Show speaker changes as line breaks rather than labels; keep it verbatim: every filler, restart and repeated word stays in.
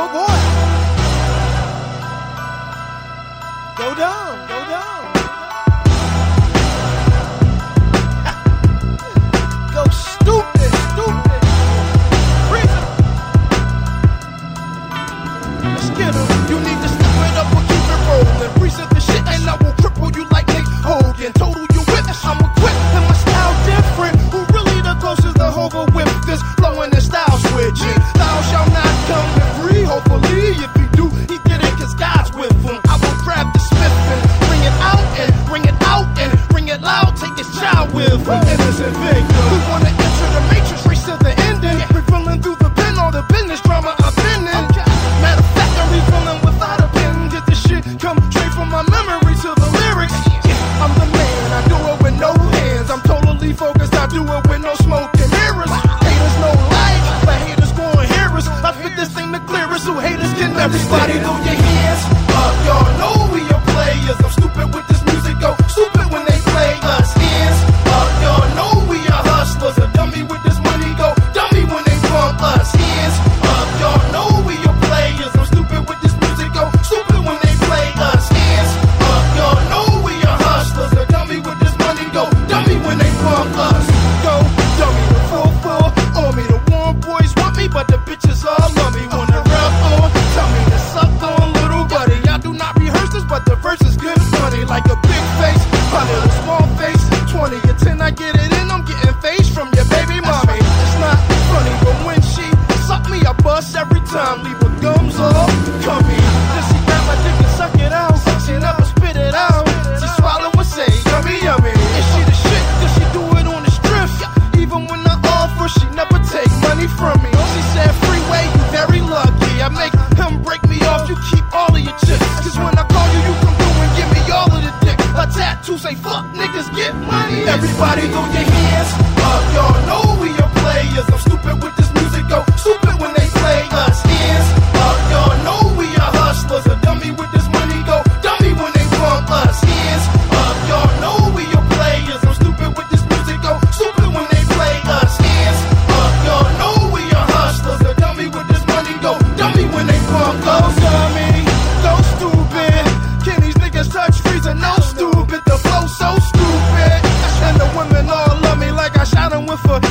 Oh boy. Go down, go down. Go stupid, stupid. Freeze. Let's get 'em. You need to step it up or keep it rolling. Reset the shit and I will cripple you like Nate Hogan. Total you witness, I'm equipped and my style different. Who really the closest to Hova with this blowing the style switch? Thou shalt not come to free, hopefully. If you do, he did it cause God's with him. I will grab the smith and bring it out and bring it out and bring it loud. Take his child with him. Innocent victim. We wanna enter the matrix, race to the ending. Refilling through the pen, all the business drama I've been in. Matter of fact, I'm refilling without a pen. Get the shit come straight from my memory to the lyrics. I'm the man, I do it with no hands. I'm totally focused, I do it with no smoke and mirrors. Haters no light, but haters gon' hear us. I spit this thing the clearest, so haters can never
Everybody
stand.
throw your hands up, y'all know we are players. I'm stupid with this music, go stupid when they play us. Hands up, y'all know we are hustlers. A dummy with this money, go dummy when they bump us. Hands up, y'all know we are players. I'm stupid with this music, go stupid when they play us. Hands up, y'all know we are hustlers. A dummy with this money, go dummy when they bump us.
Go dummy, the full full on me. The warm boys want me, but the bitches all love me. Wanna rub on, tell me to suck on, little buddy. I do not rehearse this, but the verse is good funny. Like a big face, a little small face. Twenty or ten, I get it in. I'm getting face from your baby mommy. It's not funny, but when she suck me, I bust every time. Leave her gums all cummy. Then she grab my dick and suck it out. She never spit it out. She swallow and say, yummy, yummy. Is she the shit? Does she do it on the strip? Even when I offer, she never take money from me. She said, freeway, you very lucky. I make him break me off, you keep all of your chips. Cause when I call you, you come through and give me all of the dick. A tattoo say, fuck niggas, get money.
Everybody throw your hands up, y'all know we are players. I'm stupid with this music, go stupid when they play us. Hands up, y'all know we are hustlers. A dummy with this money, go dummy when they bump us. Hands up, y'all know we are players. I'm stupid with this music, go stupid when they play us. Hands up, y'all know we are hustlers. A dummy with this money, go dummy when they bump
Go
us.
dummy, go stupid. Can these niggas touch freezer? No stupid. The flow so stupid. And the women all love me like I shot them with a